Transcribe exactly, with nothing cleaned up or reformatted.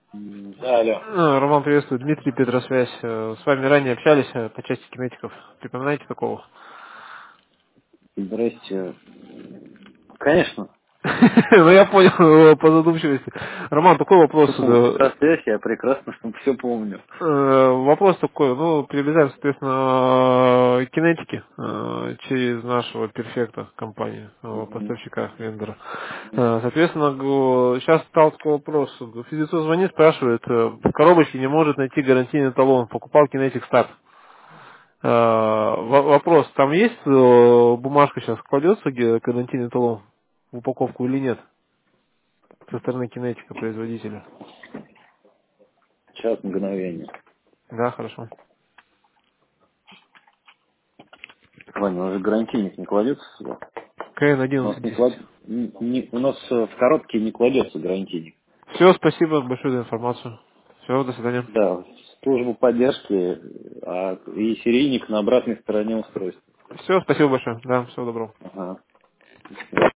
М, Да, алло. А, Роман, приветствую. Дмитрий, Петросвязь. Э, С вами ранее общались э, по части кинетиков. Припоминаете такого? Здрасте. Конечно. Ну, я понял э, по задумчивости. Роман, такой вопрос. Почему э, Петросвязь, я прекрасно все помню. э, Вопрос такой. Ну, приобретаем, соответственно, э, кинетики э, через нашего перфекта компании, э, Мгм. поставщика, вендора. Мгм. Э, Соответственно, г- сейчас стал такой вопрос. Физицу звонит, спрашивает, э, в коробочке не может найти гарантийный талон. Покупал кинетик старт. Э, во- Вопрос, там есть э, бумажка сейчас кладется, где карантинный талон в упаковку или нет? Со стороны кинетика производителя. Сейчас, мгновение. Да, хорошо. Ваня, у нас же гарантийник не кладется сюда. КН У нас одиннадцать не десять. клад... не- не- у нас э, в коробке не кладется гарантийник. Все, спасибо большое за информацию. Все, до свидания. Да, в службу поддержки, а и серийник на обратной стороне устройства. Все, спасибо большое. Да, всего доброго. Ага.